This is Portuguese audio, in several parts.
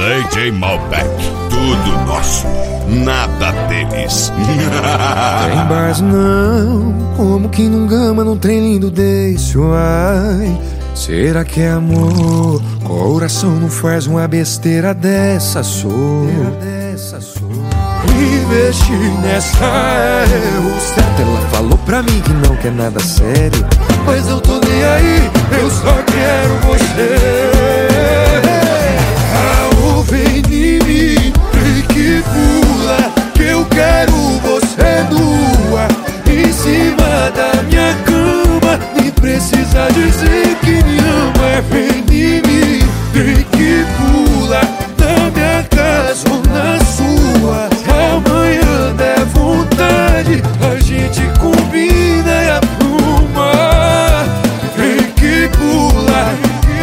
DJ Malbec, tudo nosso, nada deles. Tem bars não, como que num gama num trem lindo desse, ai. Será que é amor? Coração não faz uma besteira dessa, sou. Investir nessa é o certo. Ela falou pra mim que não quer nada sério, mas eu tô nem aí, eu só quero você. Vem em mim, que pula, que eu quero você nua, em cima da minha cama, nem precisa dizer que me ama. Vem em mim, que pula, na minha casa ou na sua, amanhã der vontade, a gente combina e apruma. Vem que pula.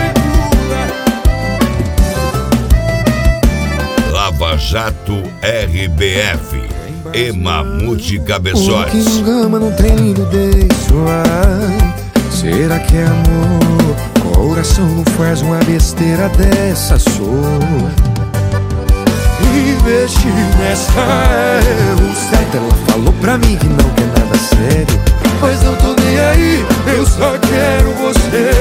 Lava Jato RBF e Mamute Cabeções. Que num gama num trem lindo desse, ai. Será que é amor? Coração não faz uma besteira dessa, sou. Investir nessa é o certo. Ela falou pra mim que não quer nada sério, mas eu tô nem aí, eu só quero você.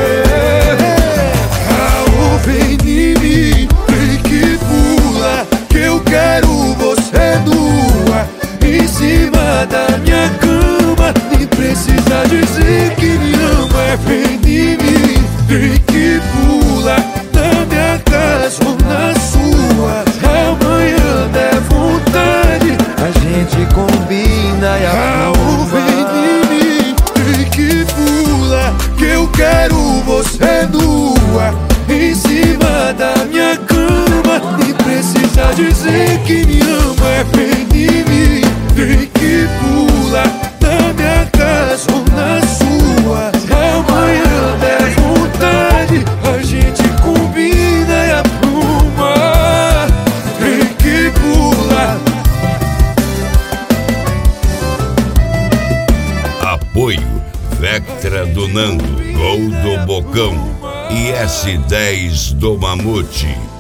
Vem em mim, que pula, que eu quero você nua, em cima da minha cama, nem precisa dizer que me ama. Vem em mim, que pula, na minha casa ou na sua, amanhã der vontade, a gente combina e aprova. Vem em mim, que pula, que eu quero você nua, em cima da minha cama, nem precisa dizer que me ama. Vem em mim, que pula, na minha casa ou na sua, amanhã der vontade, a gente combina e apruma. Vem que pula. Apoio Vectra do Nando, Gol do Bocão e S10 do Mamute.